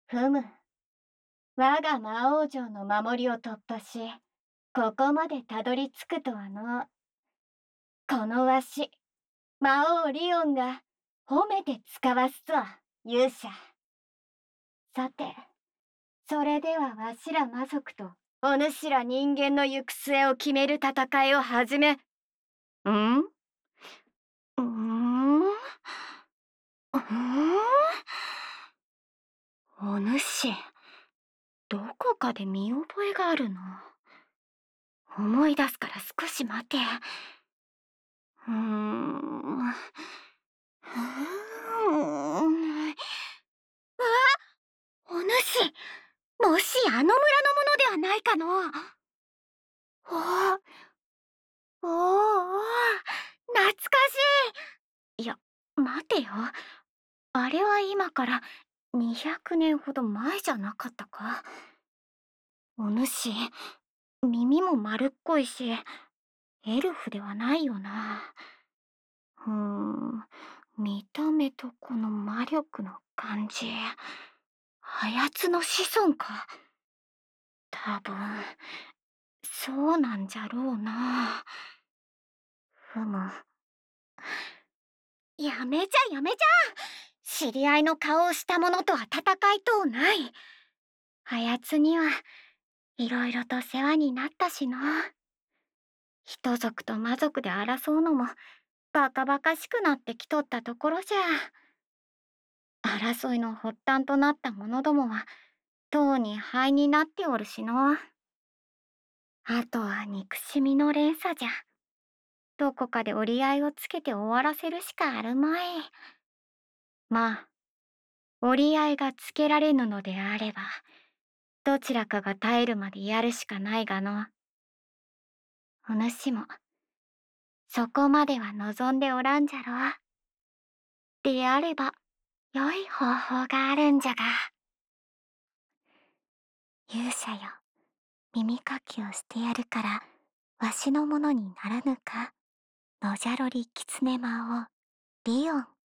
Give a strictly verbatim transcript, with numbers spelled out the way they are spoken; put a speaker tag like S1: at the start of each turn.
S1: ふむ。我が魔王城の守りを突破し、ここまでたどり着くとはの。このわし、魔王リオンが褒めて使わすとは勇者。さて、それではわしら魔族とお主ら人間の行く末を決める戦いを始め。んうーんうーんお主、どこかで見覚えがあるの。思い出すから少し待て。うーん。うーん。あ、お主、もしあの村のものではないかの。おお、おお、懐かしい。いや、待てよ。あれは今からにひゃくねんほど前じゃなかったか。お主、耳も丸っこいし、エルフではないよな。うーん、見た目とこの魔力の感じ。あやつの子孫か。多分、そうなんじゃろうな。ふむ。やめじゃやめじゃ。知り合いの顔をした者とは戦いとうない。あやつにはいろいろと世話になったしな。人族と魔族で争うのもバカバカしくなってきとったところじゃ。争いの発端となった者どもはとうに灰になっておるしの。あとは憎しみの連鎖じゃ。どこかで折り合いをつけて終わらせるしかあるまい。まあ、折り合いがつけられぬのであれば、どちらかが耐えるまでやるしかないがの。お主も、そこまでは望んでおらんじゃろ。であれば、良い方法があるんじゃが。勇者よ、耳かきをしてやるから、わしのものにならぬか。のじゃろりきつね魔王、リオン。